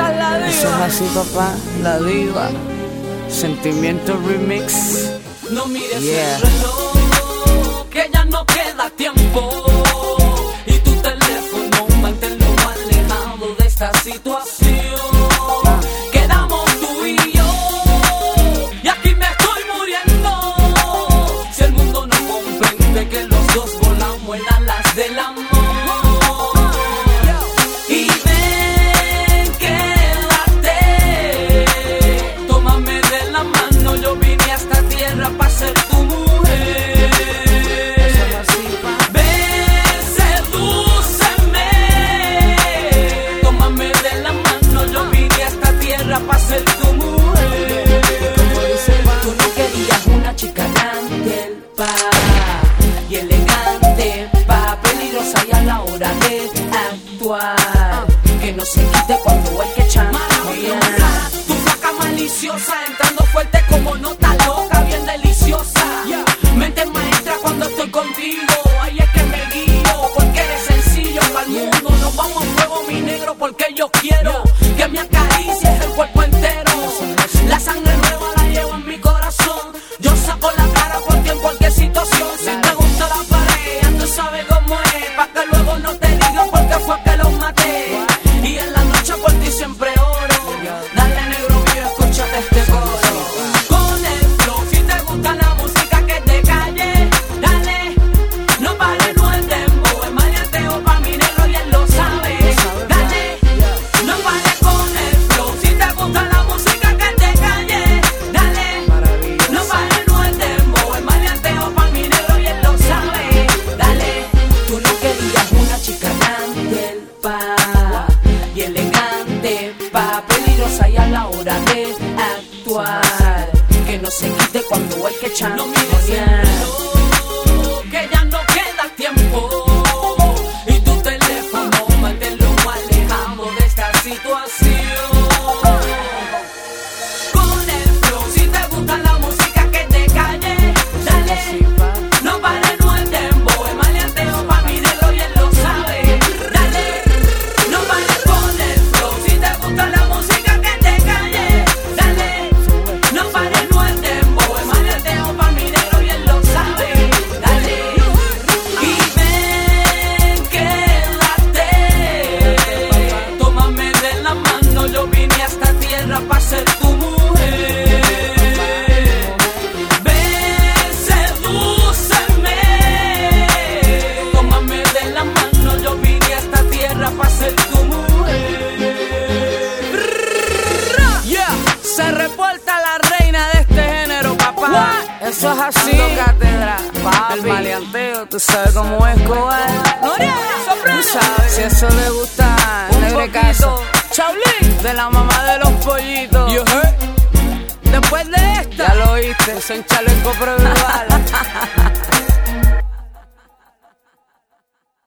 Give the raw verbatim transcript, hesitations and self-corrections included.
esa es la diva. Eso es así, papá, la diva. Sentimiento remix. No mires Yeah. el reloj, que ya no queda tiempo. Y tu teléfono, manténlo alejado de esta situación. Quedamos tú y yo, y aquí me estoy muriendo. Si el mundo no comprende que los dos volamos en alas del amor. Y ven, quédate, tómame de la mano. Yo vine a esta tierra para ser tu mujer. Ven, sedúceme, tómame de la mano. Yo vine a esta tierra para ser tu mujer. Tú no querías una chica grande, pa, y elegante, pa, peligrosa y a la hora de actuar, que no se quite cuando hay que chantajear. Tu flaca maliciosa, entrando fuerte como nota loca, bien deliciosa. Mente maestra cuando estoy contigo, ahí es que me guío, porque eres sencillo para el mundo. Nos vamos a fuego, mi negro, porque yo quiero que me acaricies el cuerpo entero. La sangre nueva la llevo en mi corazón. Yo saco la cara por ti en cualquier situación. Si te gusta la pared, ya tú sabes cómo es, pa' que luego no te digan por qué fue que los maté. Y en la noche por ti siempre oro. Dale, negro mío, escúchate este coro. Con el flow, si te gusta la música que te calle, dale, no pares, no el dembow, es maleanteo pa' mi negro y él lo sabe. Dale, no pares con el flow, si te gusta la música que te calle, dale, no pares, no el dembow, es maleanteo pa' mi negro y él lo sabe. Dale, tú no querías una chica grande, pa, y elegante, pa, peligrosa y a la hora de actuar, que no se quite cuando hay que chantajear. No mires el reloj, que ya no queda tiempo, y tu teléfono, manténlo alejado de esta situación. Con el flow, si te gusta la música que te calle, dale, no pares, no el dembow, es maleanteo pa' mi negro y él lo sabe. Dale, no pares con el flow, si te gusta la música que te calle, dale, no pares, no el dembow, es maleanteo pa' mi negro y él lo sabe. Dale, y ven, quédate, tómame de la mano. Yo vine a esta tierra para ser tu mujer. Ven, sedúceme, tómame de la mano. Yo vine a esta tierra para ser tu mujer. Yeah, se reporta la reina de este género, papá. Eso es así. Dando cátedra, el maleanteo, tú sabes cómo es, Cobar. Tú sabes, si eso le gusta, negre caso. Chaulín, de la mamá de los pollitos. You heard? Después de esta, ya lo oíste, es un chaleco provival.